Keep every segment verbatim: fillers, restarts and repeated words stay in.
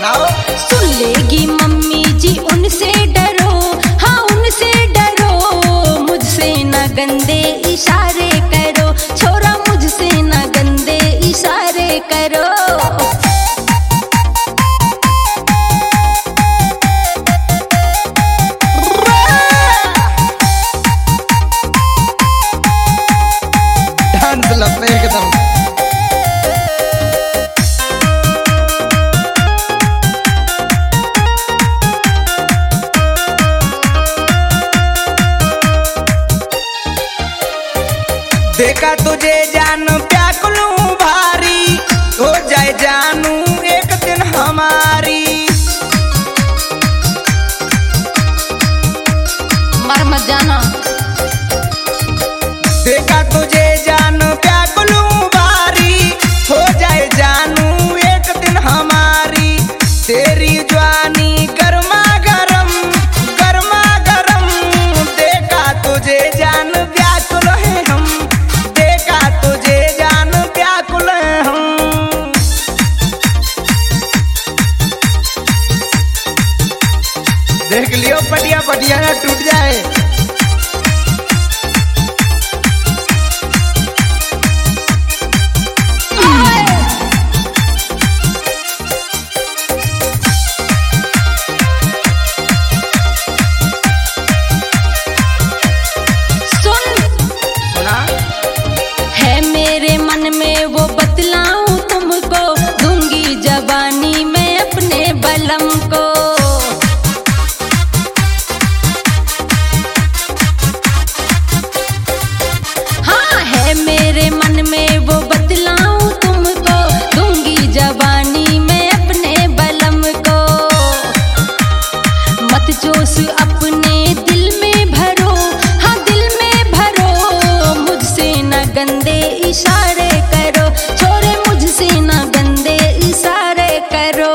सुन लेगी मम्मी जी उनसे डरो, हाँ उनसे डरो। मुझसे न गंदे इशारे करो, छोरा मुझसे न गंदे इशारे करो। डांस लपे एकदम। देखा तुझे जान प्याकुलू भारी, हो जाए जानू एक दिन हमारी। मर मत जाना। देखा तुझे जान प्याकुलू भारी, हो जाए जानू एक दिन हमारी। तेरी जवानी गर्मा गरम गर्मा गरम, देखा तुझे जान व्याकुल है हम, देखा तुझे जान व्याकुल है हम। देख लियो पटिया पटिया ना टूट जाए। वो बतलाऊं तुमको, दूंगी जवानी में अपने बलम को। हाँ है मेरे मन में वो बतलाऊं तुमको, दूंगी जवानी में अपने बलम को। मत जोश अपने दिल में भरो, हाँ दिल में भरो। मुझसे न गंदे इशारे करो, छोरे मुझसे न गंदे इशारे करो।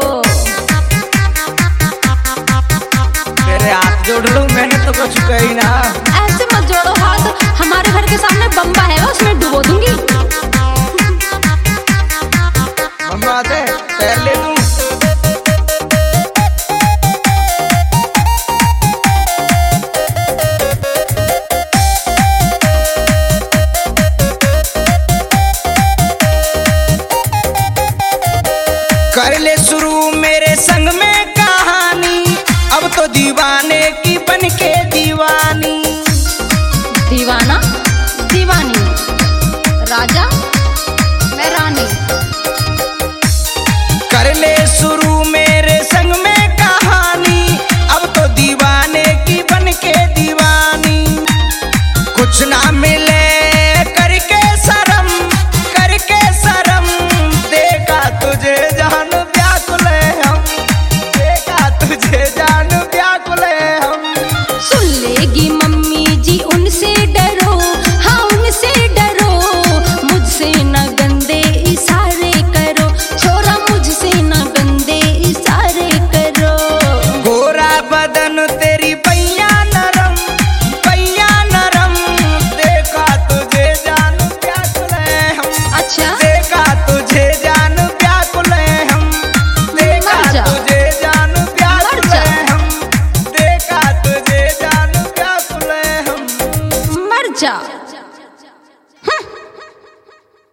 तेरे हाथ जोड़ लूं मैंने तो कुछ कही ना। ऐसे मत जोड़ो हाथ, हमारे घर के सामने बम्बा है उसमें डुबो दूंगी। मम्मा से पैर ले दूं। कर ले शुरू मेरे संग में कहानी, अब तो दीवाने की बन के दीवानी। दीवाना दीवानी, राजा मैं रानी। कर ले शुरू मेरे संग में कहानी, अब तो दीवाने की बन के दीवानी। कुछ ना मिले